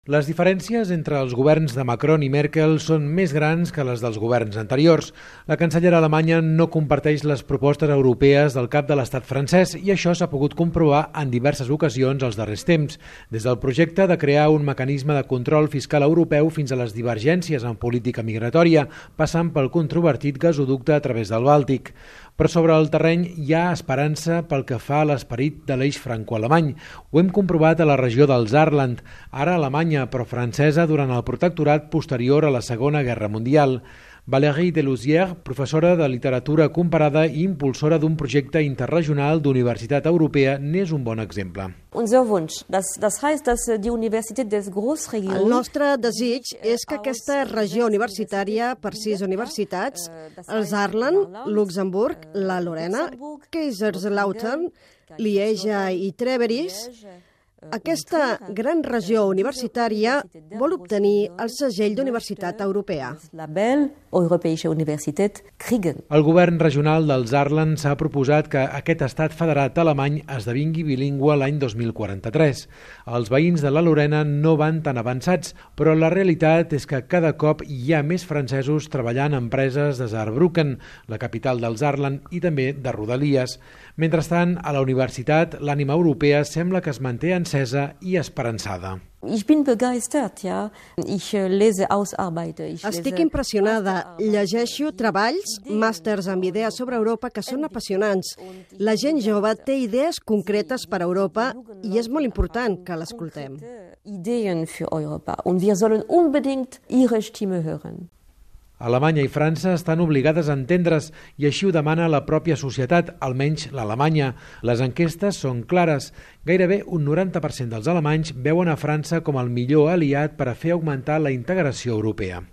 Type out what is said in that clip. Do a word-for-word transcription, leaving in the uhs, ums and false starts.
Les diferències entre els governs de Macron i Merkel són més grans que les dels governs anteriors. La cancellera alemanya no comparteix les propostes europees del cap de l'estat francès i això s'ha pogut comprovar en diverses ocasions als darrers temps, des del projecte de crear un mecanisme de control fiscal europeu fins a les divergències en política migratòria, passant pel controvertit gasoducte a través del Bàltic. Però sobre el terreny hi ha esperança pel que fa a l'esperit de l'eix franco-alemany. Ho hem comprovat a la regió del Saarland, ara Alemanya, però francesa durant el protectorat posterior a la Segona Guerra Mundial. Valérie Delouzière, professora de literatura comparada i impulsora d'un projecte interregional d'universitat europea, n'és un bon exemple. El nostre desig és que aquesta regió universitària per sis universitats, el Saarland, Luxemburg, la Lorena, Kaiserslautern, Lieja i Treveris, aquesta gran regió universitària vol obtenir el segell d'universitat europea. El govern regional del Saarland s'ha proposat que aquest estat federat alemany esdevingui bilingüe l'any dos mil quaranta-tres. Els veïns de la Lorena no van tan avançats, però la realitat és que cada cop hi ha més francesos treballant en empreses de Saarbrücken, la capital del Saarland, i també de Rodalies. Mentrestant, a la universitat, l'ànima europea sembla que es manté encesa i esperançada. Estic impressionada. Llegeixo treballs, màsters amb idees sobre Europa que són apassionants. La gent jove té idees concretes per a Europa i és molt important que l'escoltem. Alemanya i França estan obligades a entendre's i així ho demana la pròpia societat, almenys l'Alemanya. Les enquestes són clares. Gairebé un noranta per cent dels alemanys veuen a França com el millor aliat per a fer augmentar la integració europea.